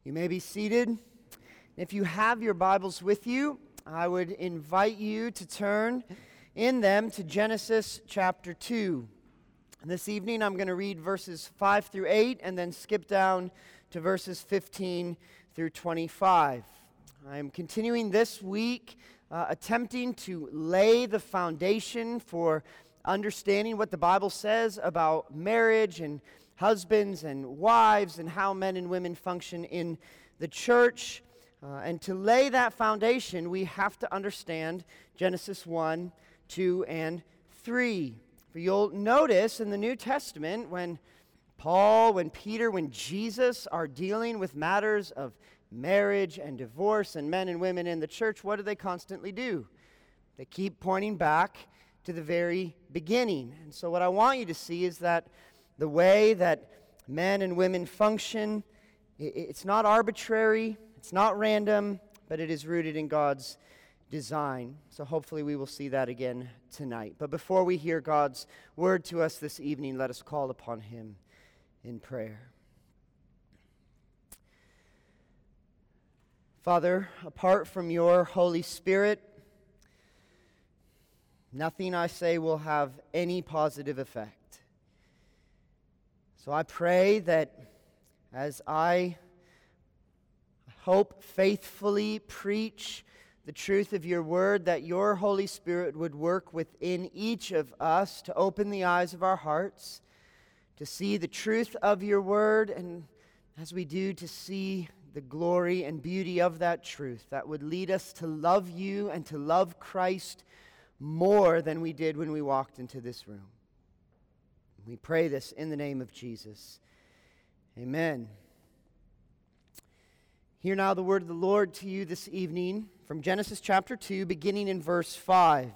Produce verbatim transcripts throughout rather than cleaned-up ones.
You may be seated. If you have your Bibles with you, I would invite you to turn in them to Genesis chapter two. This evening I'm going to read verses five through eight and then skip down to verses fifteen through twenty-five. I am continuing this week uh, attempting to lay the foundation for understanding what the Bible says about marriage and husbands and wives and how men and women function in the church. Uh, and to lay that foundation, we have to understand Genesis one, two, and three. For you'll notice in the New Testament when Paul, when Peter, when Jesus are dealing with matters of marriage and divorce and men and women in the church, what do they constantly do? They keep pointing back to the very beginning. And so what I want you to see is that the way that men and women function, it's not arbitrary, it's not random, but it is rooted in God's design. So hopefully we will see that again tonight. But before we hear God's word to us this evening, let us call upon Him in prayer. Father, apart from your Holy Spirit, nothing I say will have any positive effect. So I pray that as I hope faithfully preach the truth of your word, that your Holy Spirit would work within each of us to open the eyes of our hearts, to see the truth of your word, and as we do, to see the glory and beauty of that truth that would lead us to love you and to love Christ more than we did when we walked into this room. We pray this in the name of Jesus. Amen. Hear now the word of the Lord to you this evening from Genesis chapter two, beginning in verse five.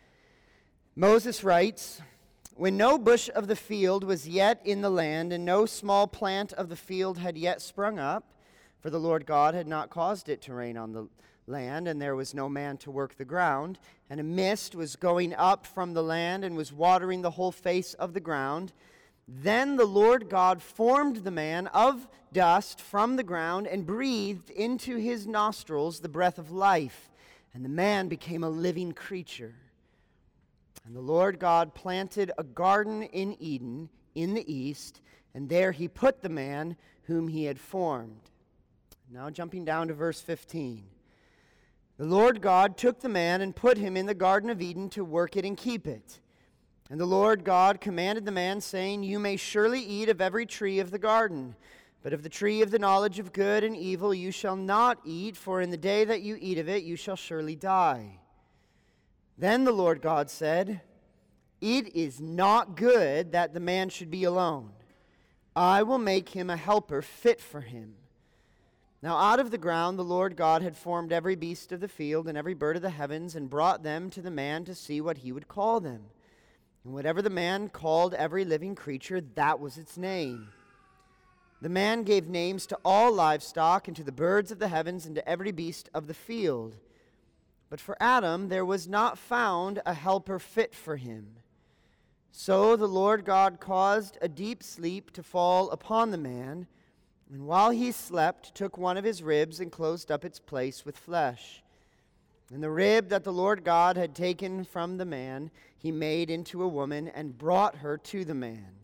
Moses writes, "When no bush of the field was yet in the land, and no small plant of the field had yet sprung up, for the Lord God had not caused it to rain on the land, and there was no man to work the ground, and a mist was going up from the land and was watering the whole face of the ground. Then the Lord God formed the man of dust from the ground and breathed into his nostrils the breath of life, and the man became a living creature. And the Lord God planted a garden in Eden in the east, and there he put the man whom he had formed." Now jumping down to verse fifteen. "The Lord God took the man and put him in the Garden of Eden to work it and keep it. And the Lord God commanded the man, saying, 'You may surely eat of every tree of the garden, but of the tree of the knowledge of good and evil you shall not eat, for in the day that you eat of it you shall surely die.' Then the Lord God said, 'It is not good that the man should be alone. I will make him a helper fit for him.' Now out of the ground the Lord God had formed every beast of the field and every bird of the heavens, and brought them to the man to see what he would call them. And whatever the man called every living creature, that was its name. The man gave names to all livestock, and to the birds of the heavens, and to every beast of the field. But for Adam there was not found a helper fit for him. So the Lord God caused a deep sleep to fall upon the man, and while he slept, took one of his ribs and closed up its place with flesh. And the rib that the Lord God had taken from the man, he made into a woman and brought her to the man.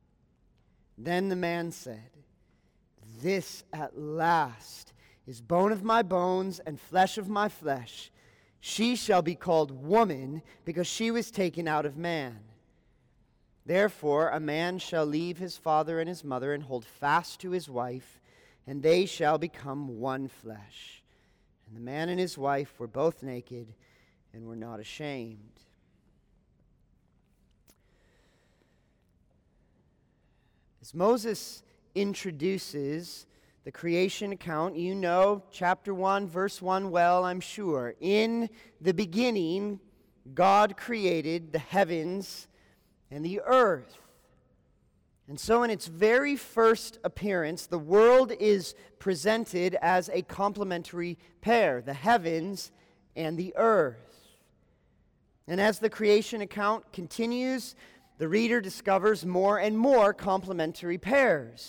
Then the man said, 'This at last is bone of my bones and flesh of my flesh. She shall be called woman, because she was taken out of man. Therefore a man shall leave his father and his mother and hold fast to his wife, and they shall become one flesh. And the man and his wife were both naked and were not ashamed.'" As Moses introduces the creation account, you know chapter one, verse one well, I'm sure. In the beginning, God created the heavens and the earth. And so in its very first appearance, the world is presented as a complementary pair, the heavens and the earth. And as the creation account continues, the reader discovers more and more complementary pairs.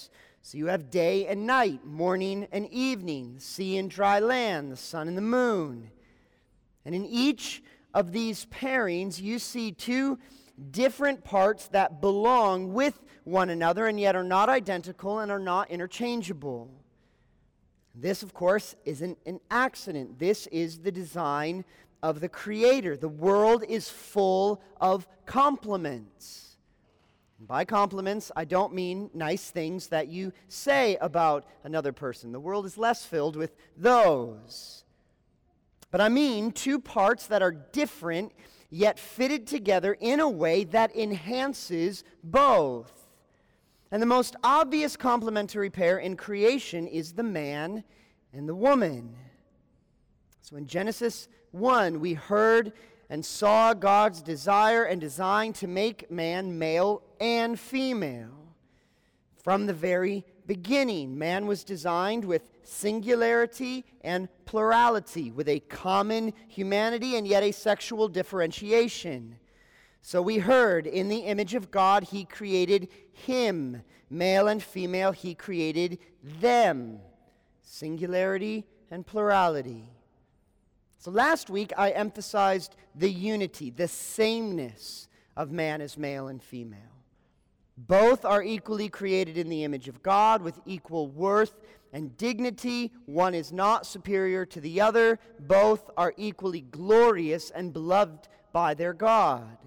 So you have day and night, morning and evening, the sea and dry land, the sun and the moon. And in each of these pairings, you see two different parts that belong with one another and yet are not identical and are not interchangeable. This, of course, isn't an accident. This is the design of the Creator. The world is full of complements. And by compliments, I don't mean nice things that you say about another person. The world is less filled with those. But I mean two parts that are different, yet fitted together in a way that enhances both. And the most obvious complementary pair in creation is the man and the woman. So in Genesis one, we heard and saw God's desire and design to make man male and female. From the very beginning, man was designed with singularity and plurality, with a common humanity and yet a sexual differentiation. So we heard, in the image of God, he created him. Male and female, he created them. Singularity and plurality. So last week, I emphasized the unity, the sameness of man as male and female. Both are equally created in the image of God with equal worth and dignity. One is not superior to the other. Both are equally glorious and beloved by their God.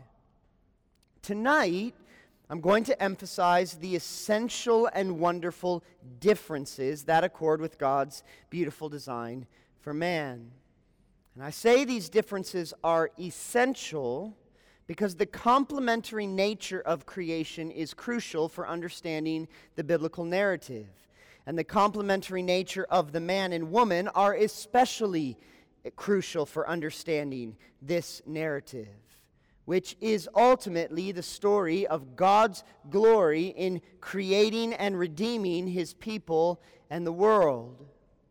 Tonight, I'm going to emphasize the essential and wonderful differences that accord with God's beautiful design for man. And I say these differences are essential because the complementary nature of creation is crucial for understanding the biblical narrative. And the complementary nature of the man and woman are especially crucial for understanding this narrative, which is ultimately the story of God's glory in creating and redeeming his people and the world.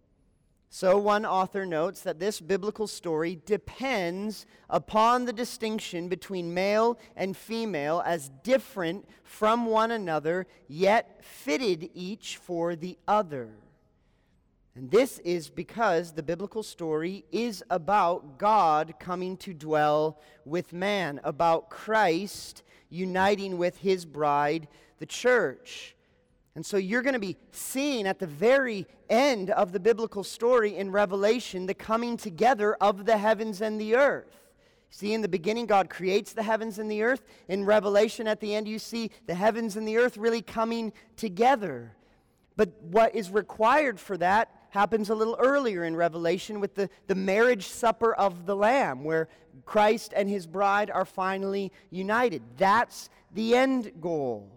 So one author notes that this biblical story depends upon the distinction between male and female as different from one another, yet fitted each for the other. And this is because the biblical story is about God coming to dwell with man, about Christ uniting with his bride, the church. And so you're going to be seeing at the very end of the biblical story in Revelation the coming together of the heavens and the earth. See, in the beginning, God creates the heavens and the earth. In Revelation, at the end, you see the heavens and the earth really coming together. But what is required for that happens a little earlier in Revelation with the, the marriage supper of the Lamb, where Christ and his bride are finally united. That's the end goal.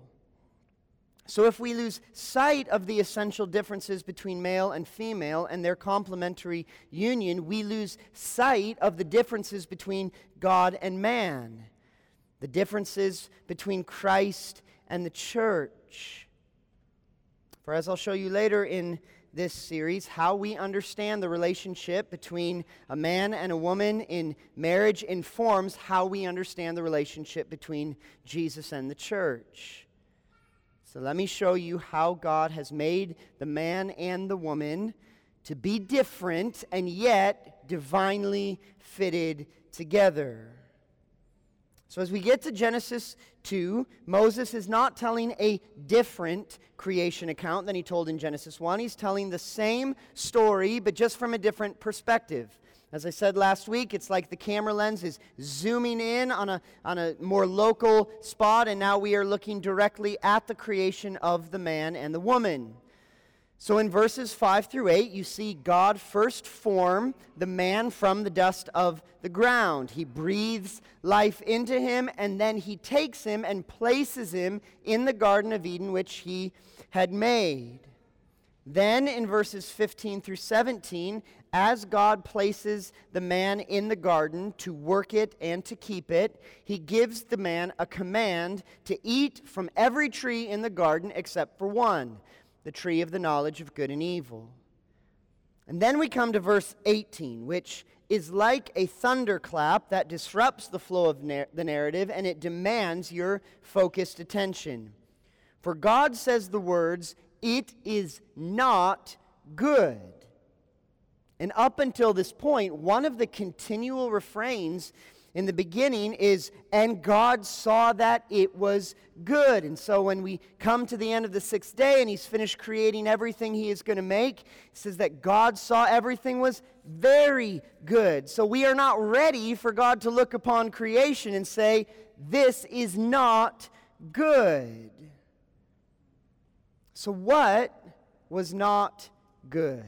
So if we lose sight of the essential differences between male and female and their complementary union, we lose sight of the differences between God and man, the differences between Christ and the church. For as I'll show you later in this series, how we understand the relationship between a man and a woman in marriage informs how we understand the relationship between Jesus and the church. So let me show you how God has made the man and the woman to be different and yet divinely fitted together. So as we get to Genesis two, Moses is not telling a different creation account than he told in Genesis one. He's telling the same story, but just from a different perspective. As I said last week, it's like the camera lens is zooming in on a, on a more local spot, and now we are looking directly at the creation of the man and the woman. So in verses five through eight, you see God first form the man from the dust of the ground. He breathes life into him, and then he takes him and places him in the Garden of Eden, which he had made. Then in verses fifteen through seventeen, as God places the man in the garden to work it and to keep it, he gives the man a command to eat from every tree in the garden except for one, the tree of the knowledge of good and evil. And then we come to verse eighteen, which is like a thunderclap that disrupts the flow of nar- the narrative, and it demands your focused attention. For God says the words, it is not good. And up until this point, one of the continual refrains in the beginning is, and God saw that it was good. And so when we come to the end of the sixth day and he's finished creating everything he is going to make, he says that God saw everything was very good. So we are not ready for God to look upon creation and say, this is not good. So what was not good?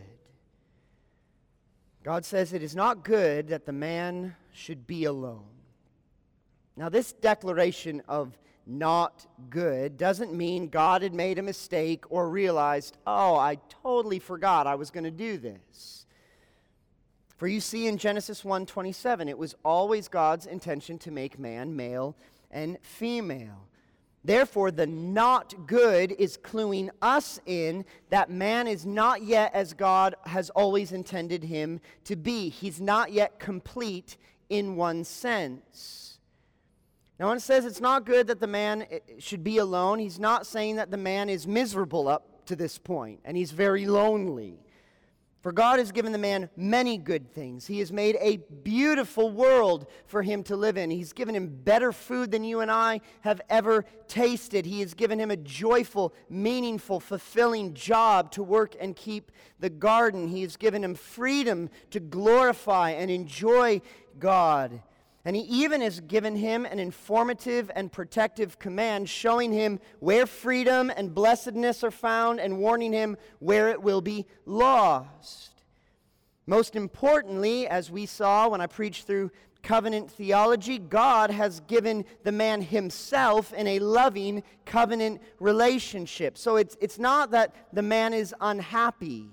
God says it is not good that the man should be alone. Now, this declaration of not good doesn't mean God had made a mistake or realized, oh, I totally forgot I was going to do this. For you see in Genesis one twenty-seven, it was always God's intention to make man male and female. Therefore, the not good is cluing us in that man is not yet as God has always intended him to be. He's not yet complete in one sense. Now, when it says it's not good that the man should be alone, he's not saying that the man is miserable up to this point, and he's very lonely. For God has given the man many good things. He has made a beautiful world for him to live in. He's given him better food than you and I have ever tasted. He has given him a joyful, meaningful, fulfilling job to work and keep the garden. He has given him freedom to glorify and enjoy God. And he even has given him an informative and protective command, showing him where freedom and blessedness are found and warning him where it will be lost. Most importantly, as we saw when I preached through covenant theology, God has given the man himself in a loving covenant relationship. So it's, it's not that the man is unhappy,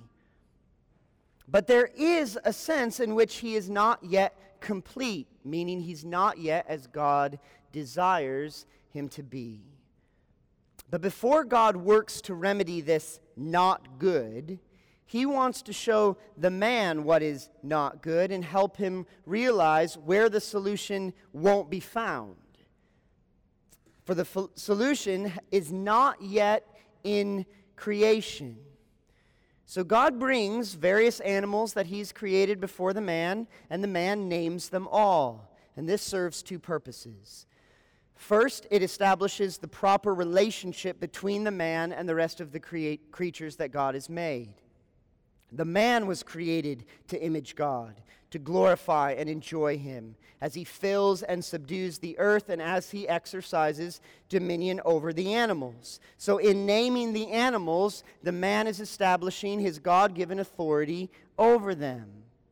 but there is a sense in which he is not yet complete, meaning he's not yet as God desires him to be. But before God works to remedy this not good, he wants to show the man what is not good and help him realize where the solution won't be found. For the f- solution is not yet in creation. So God brings various animals that he's created before the man, and the man names them all. And this serves two purposes. First, it establishes the proper relationship between the man and the rest of the create creatures that God has made. The man was created to image God, to glorify and enjoy him as he fills and subdues the earth and as he exercises dominion over the animals. So in naming the animals, the man is establishing his God-given authority over them.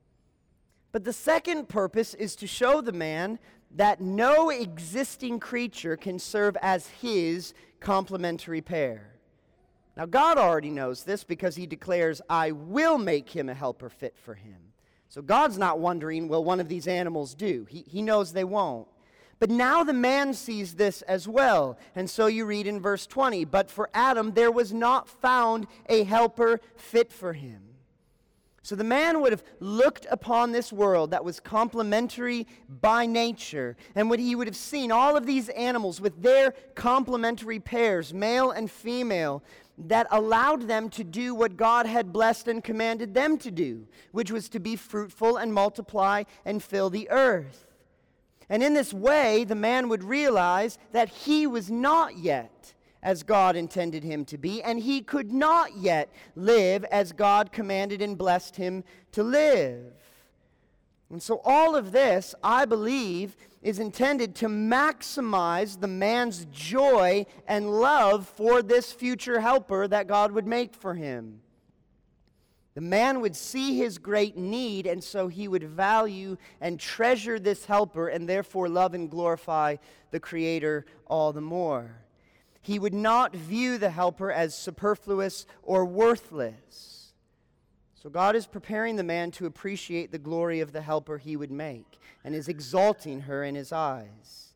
But the second purpose is to show the man that no existing creature can serve as his complementary pair. Now, God already knows this because he declares, I will make him a helper fit for him. So God's not wondering, will one of these animals do? He, he knows they won't. But now the man sees this as well. And so you read in verse twenty, but for Adam there was not found a helper fit for him. So the man would have looked upon this world that was complementary by nature, and would, he would have seen all of these animals with their complementary pairs, male and female, that allowed them to do what God had blessed and commanded them to do, which was to be fruitful and multiply and fill the earth. And in this way, the man would realize that he was not yet as God intended him to be, and he could not yet live as God commanded and blessed him to live. And so all of this, I believe, is intended to maximize the man's joy and love for this future helper that God would make for him. The man would see his great need, and so he would value and treasure this helper and therefore love and glorify the Creator all the more. He would not view the helper as superfluous or worthless. So God is preparing the man to appreciate the glory of the helper he would make, and is exalting her in his eyes.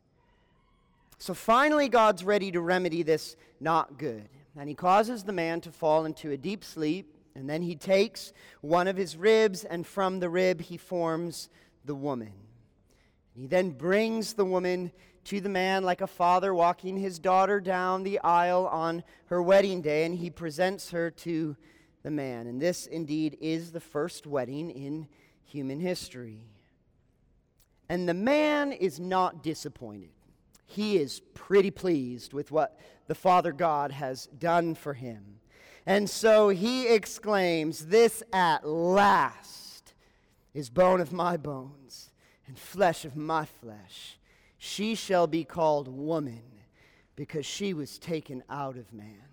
So finally God's ready to remedy this not good, and he causes the man to fall into a deep sleep, and then he takes one of his ribs, and from the rib he forms the woman. He then brings the woman to the man like a father walking his daughter down the aisle on her wedding day, and he presents her to the man. And this indeed is the first wedding in human history. And the man is not disappointed. He is pretty pleased with what the Father God has done for him. And so he exclaims, "This at last is bone of my bones and flesh of my flesh. She shall be called woman, because she was taken out of man."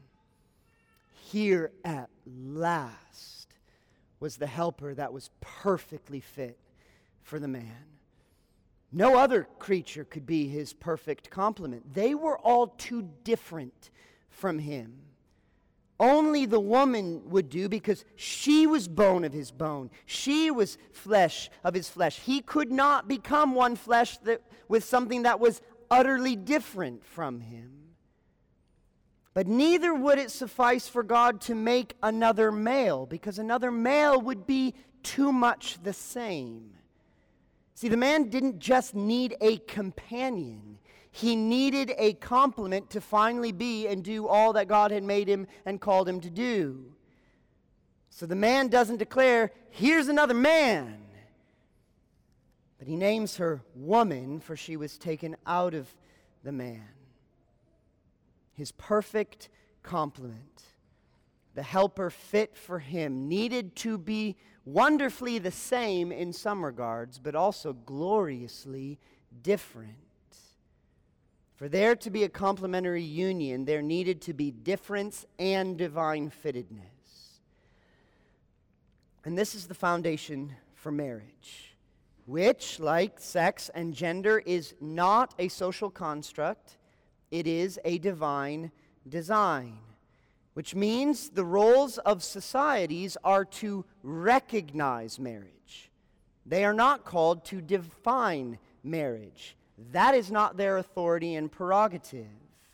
Here at last was the helper that was perfectly fit for the man. No other creature could be his perfect complement. They were all too different from him. Only the woman would do, because she was bone of his bone. She was flesh of his flesh. He could not become one flesh that, with something that was utterly different from him. But neither would it suffice for God to make another male, because another male would be too much the same. See, the man didn't just need a companion. He needed a complement to finally be and do all that God had made him and called him to do. So the man doesn't declare, "Here's another man." But he names her woman, for she was taken out of the man. His perfect complement, the helper fit for him, needed to be wonderfully the same in some regards, but also gloriously different. For there to be a complementary union, there needed to be difference and divine fittedness. And this is the foundation for marriage, which, like sex and gender, is not a social construct. It is a divine design, which means the roles of societies are to recognize marriage. They are not called to define marriage. That is not their authority and prerogative.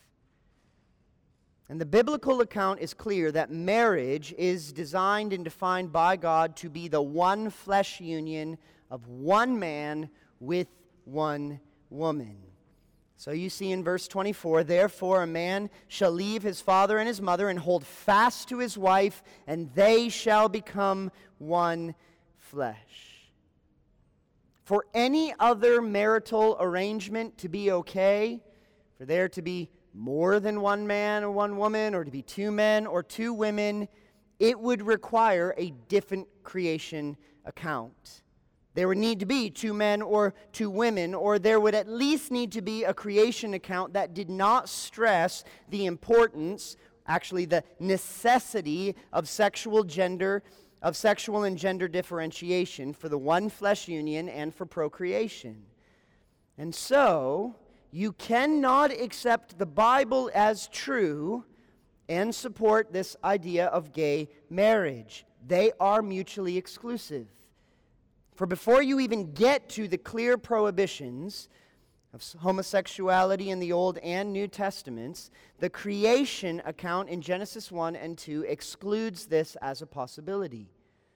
And the biblical account is clear that marriage is designed and defined by God to be the one flesh union of one man with one woman. So you see in verse twenty-four, "Therefore a man shall leave his father and his mother and hold fast to his wife, and they shall become one flesh." For any other marital arrangement to be okay, for there to be more than one man or one woman, or to be two men or two women, it would require a different creation account. There would need to be two men or two women, or there would at least need to be a creation account that did not stress the importance, actually the necessity of sexual gender, of sexual and gender differentiation for the one flesh union and for procreation. And so, you cannot accept the Bible as true and support this idea of gay marriage. They are mutually exclusive. For before you even get to the clear prohibitions of homosexuality in the Old and New Testaments, the creation account in Genesis one and two excludes this as a possibility.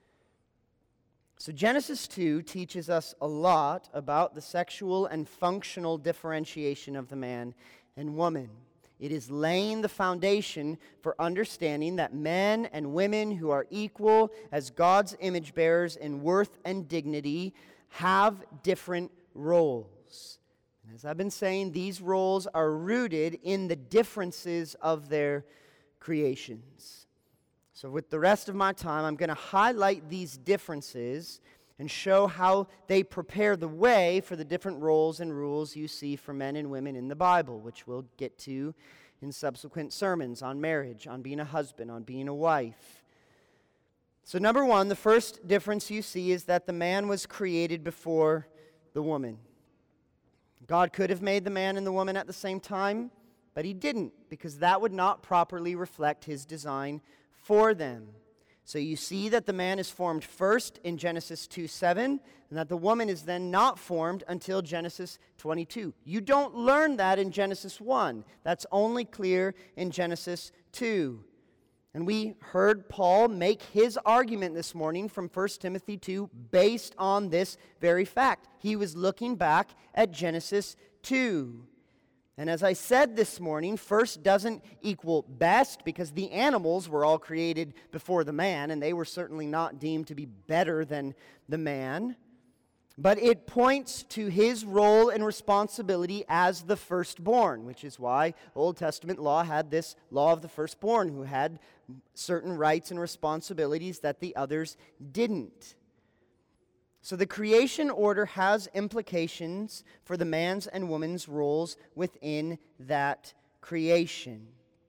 So Genesis two teaches us a lot about the sexual and functional differentiation of the man and woman. It is laying the foundation for understanding that men and women who are equal as God's image bearers in worth and dignity have different roles. And as I've been saying, these roles are rooted in the differences of their creations. So with the rest of my time, I'm going to highlight these differences and show how they prepare the way for the different roles and rules you see for men and women in the Bible, which we'll get to in subsequent sermons on marriage, on being a husband, on being a wife. So number one, the first difference you see is that the man was created before the woman. God could have made the man and the woman at the same time, but he didn't, because that would not properly reflect his design for them. So you see that the man is formed first in Genesis two seven, and that the woman is then not formed until Genesis twenty-two. You don't learn that in Genesis one. That's only clear in Genesis two. And we heard Paul make his argument this morning from First Timothy two based on this very fact. He was looking back at Genesis two. And as I said this morning, first doesn't equal best, because the animals were all created before the man, and they were certainly not deemed to be better than the man. But it points to his role and responsibility as the firstborn, which is why Old Testament law had this law of the firstborn, who had certain rights and responsibilities that the others didn't. So the creation order has implications for the man's and woman's roles within that creation.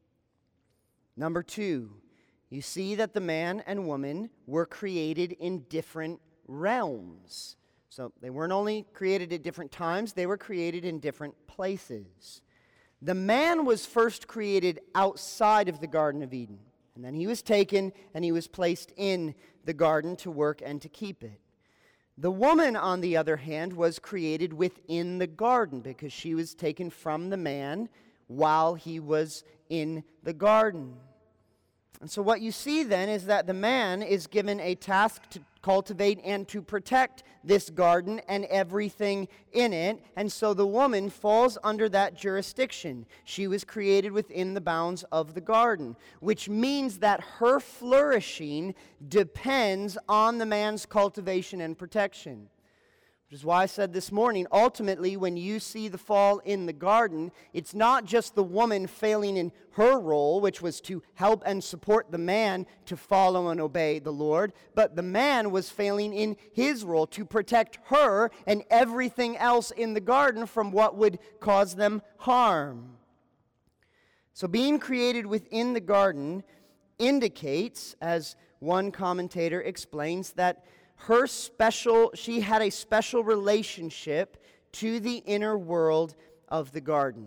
Number two, you see that the man and woman were created in different realms. So they weren't only created at different times, they were created in different places. The man was first created outside of the Garden of Eden, and then he was taken and he was placed in the garden to work and to keep it. The woman, on the other hand, was created within the garden because she was taken from the man while he was in the garden. And so what you see then is that the man is given a task to cultivate and to protect this garden and everything in it, and so the woman falls under that jurisdiction. She was created within the bounds of the garden, which means that her flourishing depends on the man's cultivation and protection. Which is why I said this morning, ultimately, when you see the fall in the garden, it's not just the woman failing in her role, which was to help and support the man to follow and obey the Lord, but the man was failing in his role to protect her and everything else in the garden from what would cause them harm. So being created within the garden indicates, as one commentator explains, that her special, she had a special relationship to the inner world of the garden.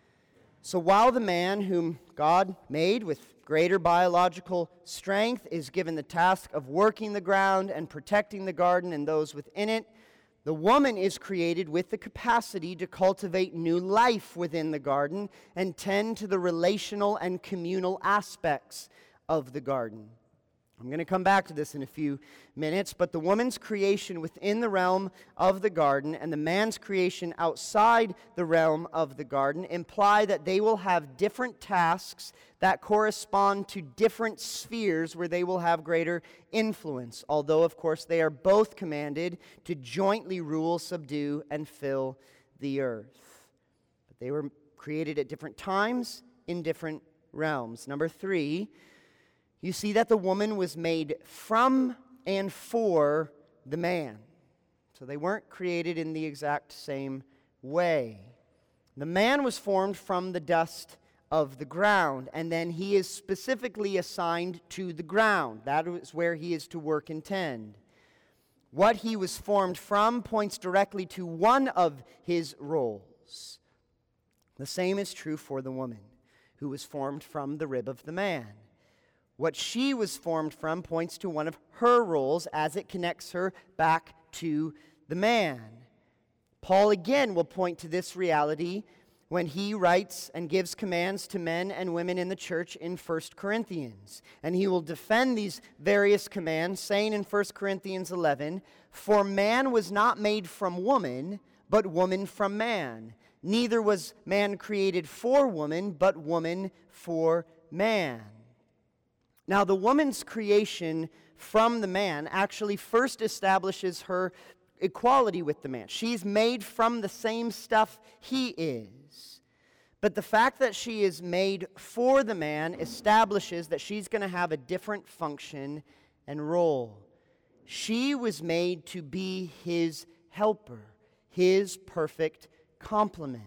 So while the man whom God made with greater biological strength is given the task of working the ground and protecting the garden and those within it, the woman is created with the capacity to cultivate new life within the garden and tend to the relational and communal aspects of the garden. I'm going to come back to this in a few minutes, but the woman's creation within the realm of the garden and the man's creation outside the realm of the garden imply that they will have different tasks that correspond to different spheres where they will have greater influence, although, of course, they are both commanded to jointly rule, subdue, and fill the earth. But they were created at different times in different realms. Number three, you see that the woman was made from and for the man. So they weren't created in the exact same way. The man was formed from the dust of the ground, and then he is specifically assigned to the ground. That is where he is to work and tend. What he was formed from points directly to one of his roles. The same is true for the woman, who was formed from the rib of the man. What she was formed from points to one of her roles as it connects her back to the man. Paul again will point to this reality when he writes and gives commands to men and women in the church in First Corinthians. And he will defend these various commands, saying in First Corinthians eleven, "For man was not made from woman, but woman from man. Neither was man created for woman, but woman for man." Now, the woman's creation from the man actually first establishes her equality with the man. She's made from the same stuff he is. But the fact that she is made for the man establishes that she's going to have a different function and role. She was made to be his helper, his perfect complement.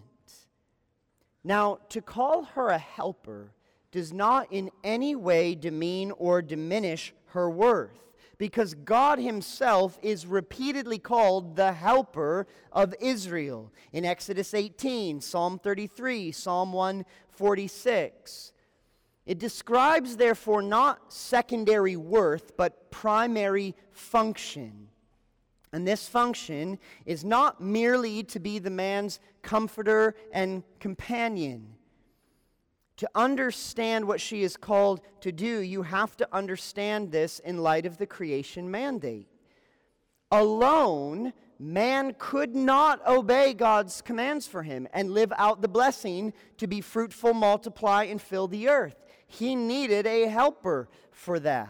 Now, to call her a helper does not in any way demean or diminish her worth, because God himself is repeatedly called the helper of Israel in Exodus eighteen, Psalm thirty-three, Psalm one forty-six. It describes, therefore, not secondary worth, but primary function. And this function is not merely to be the man's comforter and companion. To understand what she is called to do, you have to understand this in light of the creation mandate. Alone, man could not obey God's commands for him and live out the blessing to be fruitful, multiply, and fill the earth. He needed a helper for that.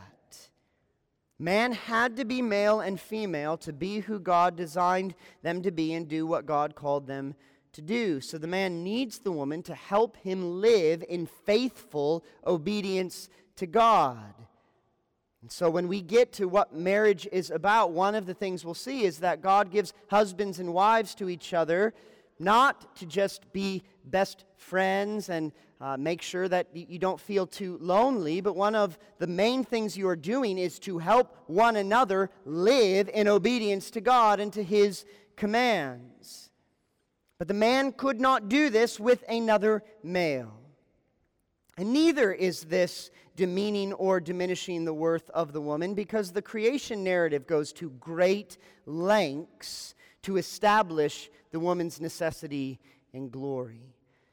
Man had to be male and female to be who God designed them to be and do what God called them to do. So the man needs the woman to help him live in faithful obedience to God. And so when we get to what marriage is about, one of the things we'll see is that God gives husbands and wives to each other not to just be best friends and uh, make sure that you don't feel too lonely, but one of the main things you are doing is to help one another live in obedience to God and to His commands. But the man could not do this with another male. And neither is this demeaning or diminishing the worth of the woman, because the creation narrative goes to great lengths to establish the woman's necessity and glory.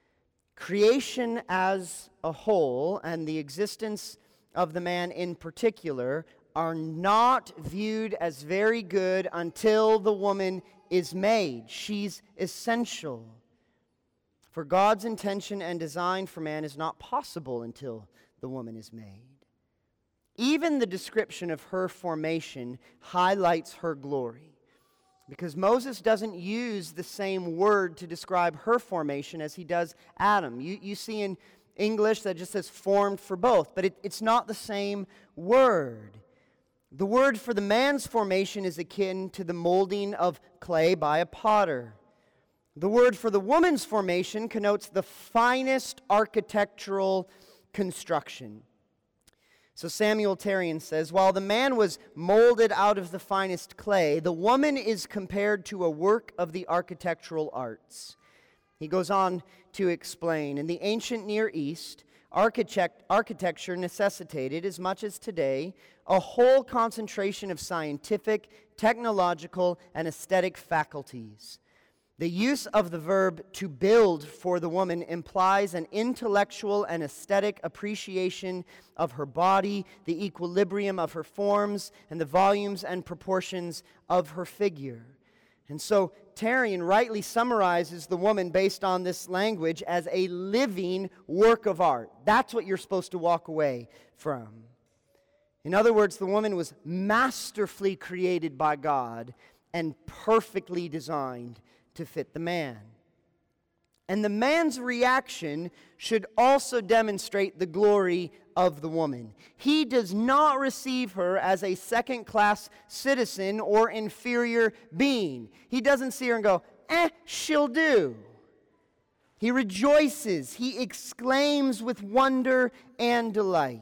Creation as a whole and the existence of the man in particular are not viewed as very good until the woman is made. She's essential. For God's intention and design for man is not possible until the woman is made. Even the description of her formation highlights her glory, because Moses doesn't use the same word to describe her formation as he does Adam. You, you see in English that just says formed for both, but it, it's not the same word. The word for the man's formation is akin to the molding of clay by a potter. The word for the woman's formation connotes the finest architectural construction. So Samuel Tarian says, while the man was molded out of the finest clay, the woman is compared to a work of the architectural arts. He goes on to explain, in the ancient Near East, architect, architecture necessitated, as much as today, a whole concentration of scientific, technological, and aesthetic faculties. The use of the verb to build for the woman implies an intellectual and aesthetic appreciation of her body, the equilibrium of her forms, and the volumes and proportions of her figure. And so Tarian rightly summarizes the woman based on this language as a living work of art. That's what you're supposed to walk away from. In other words, the woman was masterfully created by God and perfectly designed to fit the man. And the man's reaction should also demonstrate the glory of the woman. He does not receive her as a second-class citizen or inferior being. He doesn't see her and go, eh, she'll do. He rejoices. He exclaims with wonder and delight.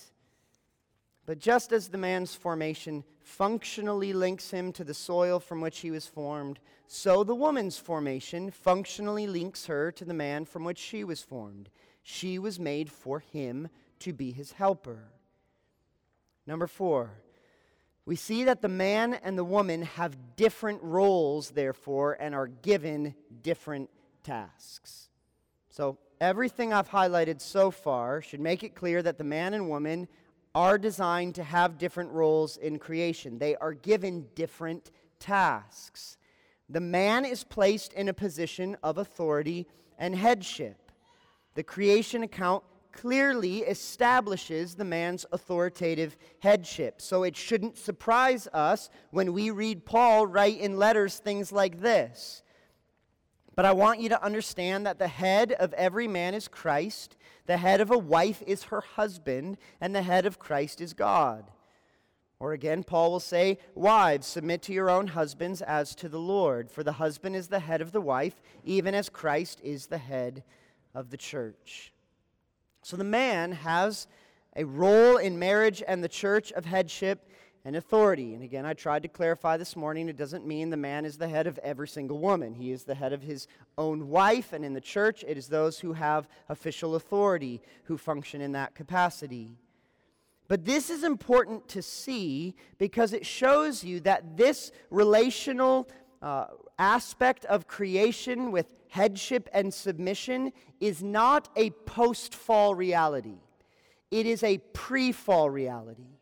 But just as the man's formation functionally links him to the soil from which he was formed, so the woman's formation functionally links her to the man from which she was formed. She was made for him to be his helper. Number four, we see that the man and the woman have different roles, therefore, and are given different tasks. So everything I've highlighted so far should make it clear that the man and woman are designed to have different roles in creation. They are given different tasks. The man is placed in a position of authority and headship. The creation account clearly establishes the man's authoritative headship. So it shouldn't surprise us when we read Paul write in letters things like this. But I want you to understand that the head of every man is Christ, the head of a wife is her husband, and the head of Christ is God. Or again, Paul will say, wives, submit to your own husbands as to the Lord, for the husband is the head of the wife, even as Christ is the head of the church. So the man has a role in marriage and the church of headship and authority. And again, I tried to clarify this morning, it doesn't mean the man is the head of every single woman. He is the head of his own wife, and in the church, it is those who have official authority who function in that capacity. But this is important to see because it shows you that this relational uh, aspect of creation with headship and submission is not a post-fall reality. It is a pre-fall reality.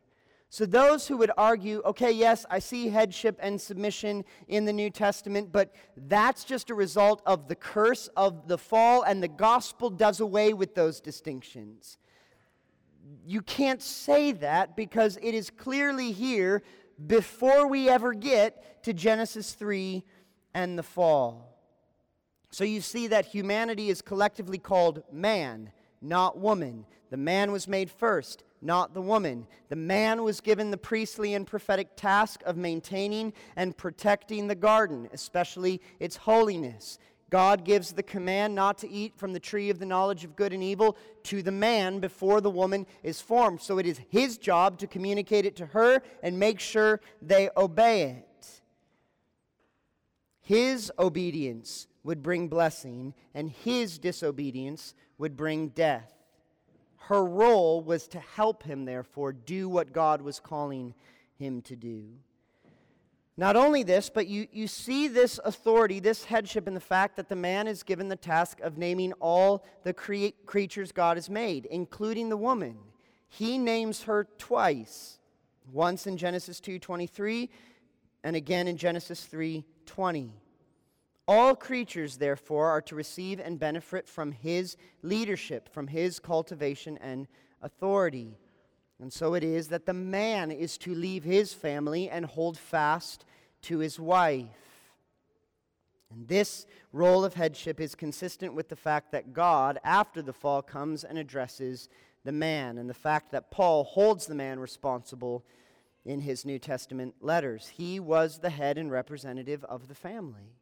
So those who would argue, okay, yes, I see headship and submission in the New Testament, but that's just a result of the curse of the fall, and the gospel does away with those distinctions. You can't say that because it is clearly here before we ever get to Genesis three and the fall. So you see that humanity is collectively called man, not woman. The man was made first, not the woman. The man was given the priestly and prophetic task of maintaining and protecting the garden, especially its holiness. God gives the command not to eat from the tree of the knowledge of good and evil to the man before the woman is formed. So it is his job to communicate it to her and make sure they obey it. His obedience would bring blessing, and his disobedience would bring death. Her role was to help him, therefore, do what God was calling him to do. Not only this, but you, you see this authority, this headship, in the fact that the man is given the task of naming all the crea- creatures God has made, including the woman. He names her twice, once in Genesis two twenty-three and again in Genesis three twenty. All creatures, therefore, are to receive and benefit from his leadership, from his cultivation and authority. And so it is that the man is to leave his family and hold fast to his wife. And this role of headship is consistent with the fact that God, after the fall, comes and addresses the man, and the fact that Paul holds the man responsible in his New Testament letters. He was the head and representative of the family.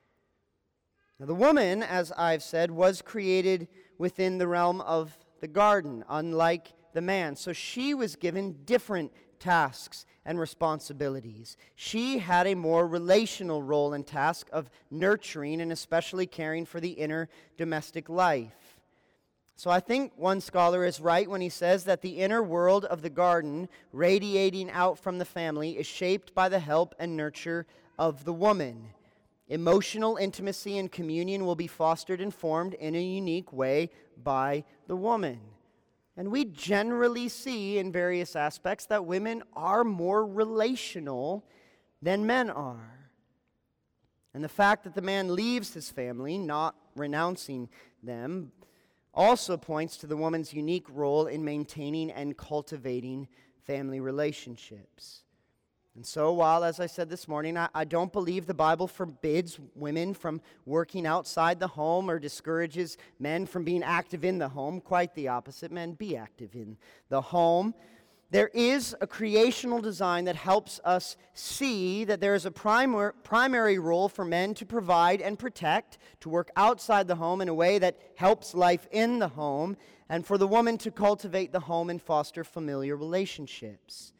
Now, the woman, as I've said, was created within the realm of the garden, unlike the man. So she was given different tasks and responsibilities. She had a more relational role and task of nurturing and especially caring for the inner domestic life. So I think one scholar is right when he says that the inner world of the garden, radiating out from the family, is shaped by the help and nurture of the woman. Emotional intimacy and communion will be fostered and formed in a unique way by the woman. And we generally see in various aspects that women are more relational than men are. And the fact that the man leaves his family, not renouncing them, also points to the woman's unique role in maintaining and cultivating family relationships. And so while, as I said this morning, I, I don't believe the Bible forbids women from working outside the home or discourages men from being active in the home, quite the opposite. Men, be active in the home. There is a creational design that helps us see that there is a primar- primary role for men to provide and protect, to work outside the home in a way that helps life in the home, and for the woman to cultivate the home and foster familiar relationships.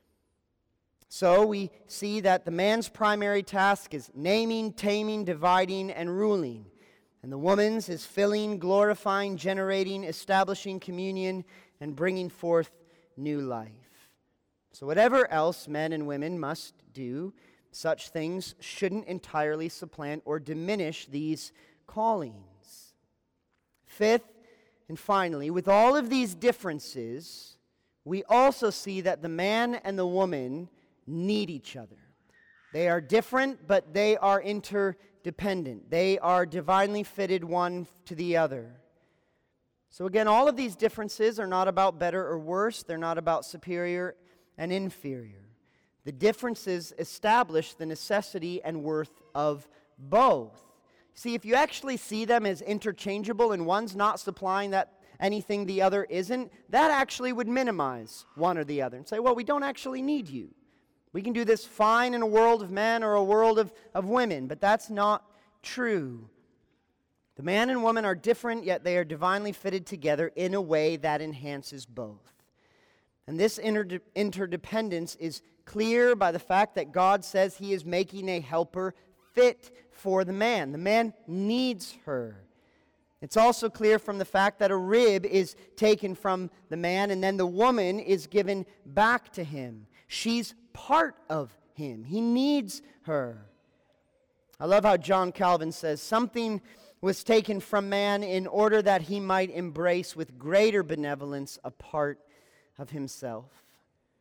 So we see that the man's primary task is naming, taming, dividing, and ruling. And the woman's is filling, glorifying, generating, establishing communion, and bringing forth new life. So whatever else men and women must do, such things shouldn't entirely supplant or diminish these callings. Fifth, and finally, with all of these differences, we also see that the man and the woman need each other. They are different, but they are interdependent. They are divinely fitted one to the other. So again, all of these differences are not about better or worse. They're not about superior and inferior. The differences establish the necessity and worth of both. See, if you actually see them as interchangeable and one's not supplying that anything the other isn't, that actually would minimize one or the other and say, well, we don't actually need you. We can do this fine in a world of men or a world of, of women, but that's not true. The man and woman are different, yet they are divinely fitted together in a way that enhances both. And this inter- interdependence is clear by the fact that God says he is making a helper fit for the man. The man needs her. It's also clear from the fact that a rib is taken from the man and then the woman is given back to him. She's part of him. He needs her. I love how John Calvin says, something was taken from man in order that he might embrace with greater benevolence a part of himself.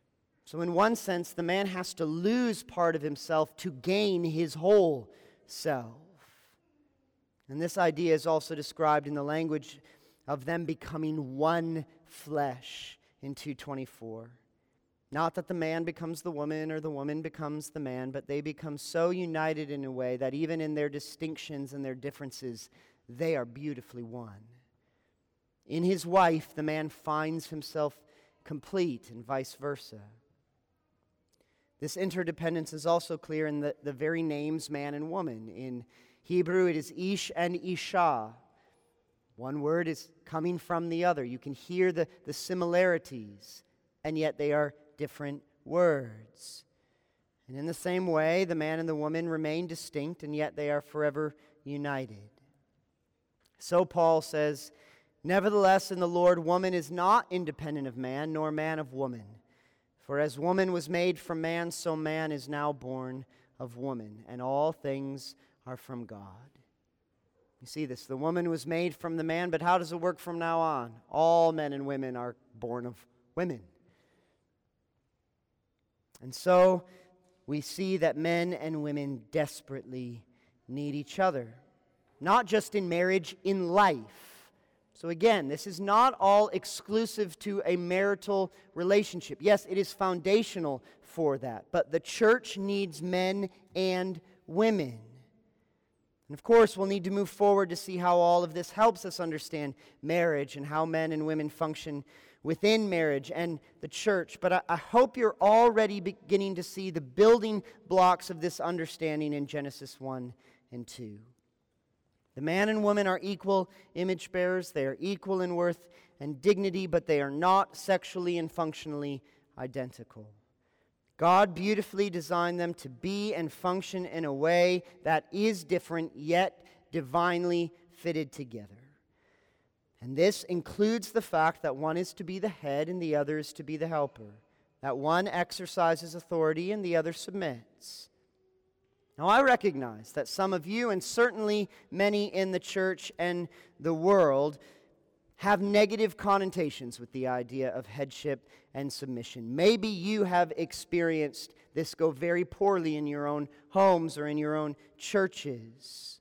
So in one sense, the man has to lose part of himself to gain his whole self. And this idea is also described in the language of them becoming one flesh in two twenty-four. Not that the man becomes the woman or the woman becomes the man, but they become so united in a way that even in their distinctions and their differences, they are beautifully one. In his wife, the man finds himself complete, and vice versa. This interdependence is also clear in the, the very names man and woman. In Hebrew, it is Ish and Isha. One word is coming from the other. You can hear the, the similarities, and yet they are different words. And in the same way, the man and the woman remain distinct, and yet they are forever united. So Paul says, "Nevertheless, in the Lord, woman is not independent of man, nor man of woman. For as woman was made from man, so man is now born of woman, and all things are from God." You see this, the woman was made from the man, but how does it work from now on? All men and women are born of women. And so we see that men and women desperately need each other. Not just in marriage, in life. So again, this is not all exclusive to a marital relationship. Yes, it is foundational for that. But the church needs men and women. And of course, we'll need to move forward to see how all of this helps us understand marriage and how men and women function within marriage and the church. But I, I hope you're already beginning to see the building blocks of this understanding in Genesis one and two. The man and woman are equal image bearers. They are equal in worth and dignity, but they are not sexually and functionally identical. God beautifully designed them to be and function in a way that is different, yet divinely fitted together. And this includes the fact that one is to be the head and the other is to be the helper. That one exercises authority and the other submits. Now, I recognize that some of you, and certainly many in the church and the world, have negative connotations with the idea of headship and submission. Maybe you have experienced this go very poorly in your own homes or in your own churches.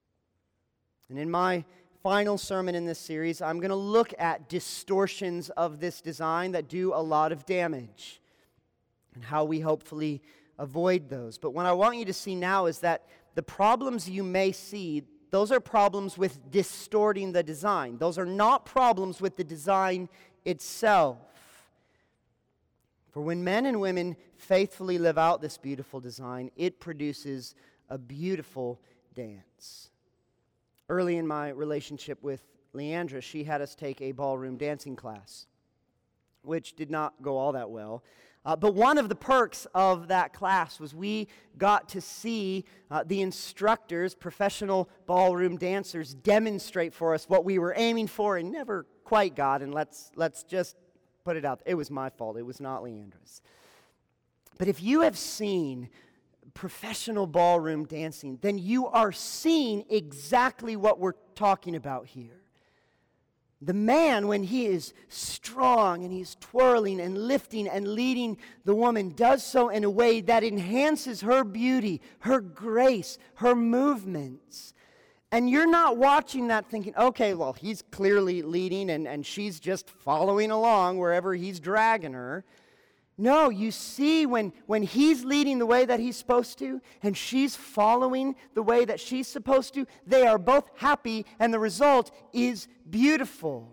And in my final sermon in this series, I'm going to look at distortions of this design that do a lot of damage and how we hopefully avoid those. But what I want you to see now is that the problems you may see, those are problems with distorting the design. Those are not problems with the design itself. For when men and women faithfully live out this beautiful design, it produces a beautiful dance. Early in my relationship with Leandra, she had us take a ballroom dancing class, which did not go all that well. Uh, but one of the perks of that class was we got to see uh, the instructors, professional ballroom dancers, demonstrate for us what we were aiming for and never quite got. And let's let's just put it out. It was my fault. It was not Leandra's. But if you have seen professional ballroom dancing, then you are seeing exactly what we're talking about here. The man, when he is strong and he's twirling and lifting and leading the woman, does so in a way that enhances her beauty, her grace, her movements. And you're not watching that thinking, okay, well, he's clearly leading and, and she's just following along wherever he's dragging her. No, you see when, when he's leading the way that he's supposed to and she's following the way that she's supposed to, they are both happy and the result is beautiful.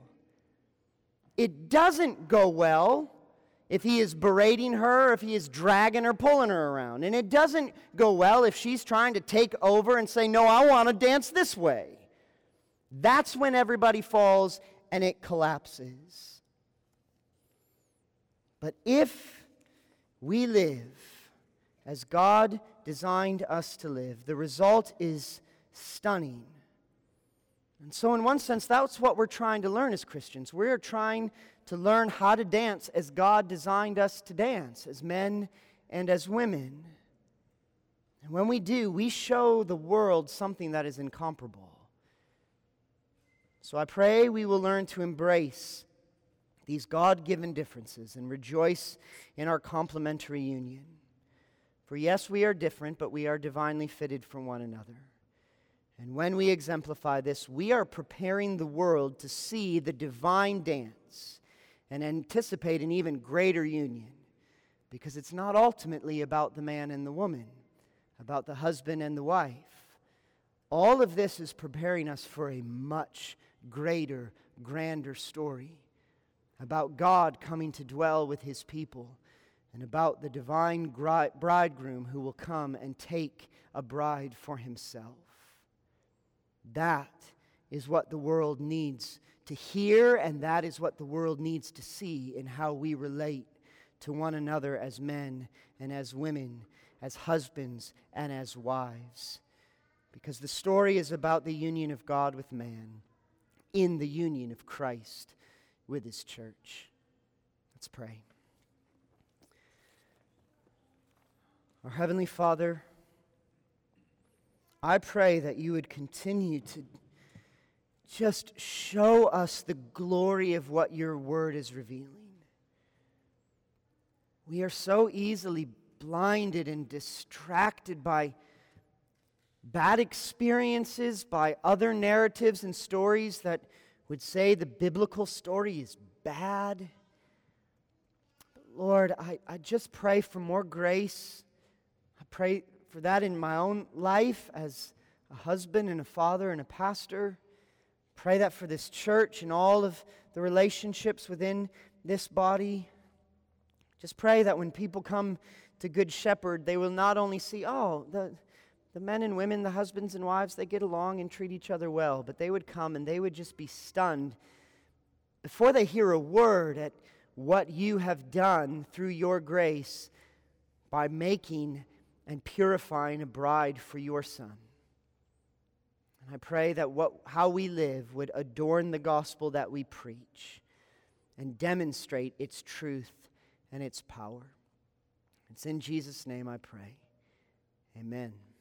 It doesn't go well if he is berating her, if he is dragging her, pulling her around. And it doesn't go well if she's trying to take over and say, no, I want to dance this way. That's when everybody falls and it collapses. But if we live as God designed us to live, the result is stunning. And so in one sense, that's what we're trying to learn as Christians. We're trying to learn how to dance as God designed us to dance, as men and as women. And when we do, we show the world something that is incomparable. So I pray we will learn to embrace these God-given differences and rejoice in our complementary union. For yes, we are different, but we are divinely fitted for one another. And when we exemplify this, we are preparing the world to see the divine dance and anticipate an even greater union, because it's not ultimately about the man and the woman, about the husband and the wife. All of this is preparing us for a much greater, grander story about God coming to dwell with His people, and about the divine bridegroom who will come and take a bride for Himself. That is what the world needs to hear, and that is what the world needs to see in how we relate to one another as men and as women, as husbands and as wives. Because the story is about the union of God with man in the union of Christ with His church. Let's pray. Our Heavenly Father, I pray that You would continue to just show us the glory of what Your Word is revealing. We are so easily blinded and distracted by bad experiences, by other narratives and stories that would say the biblical story is bad. But Lord, I, I just pray for more grace. I pray for that in my own life as a husband and a father and a pastor. Pray that for this church and all of the relationships within this body. Just pray that when people come to Good Shepherd, they will not only see, oh, the, the men and women, the husbands and wives, they get along and treat each other well, but they would come and they would just be stunned before they hear a word at what You have done through Your grace by making and purifying a bride for Your Son. And I pray that what, how we live would adorn the gospel that we preach and demonstrate its truth and its power. It's in Jesus' name I pray. Amen.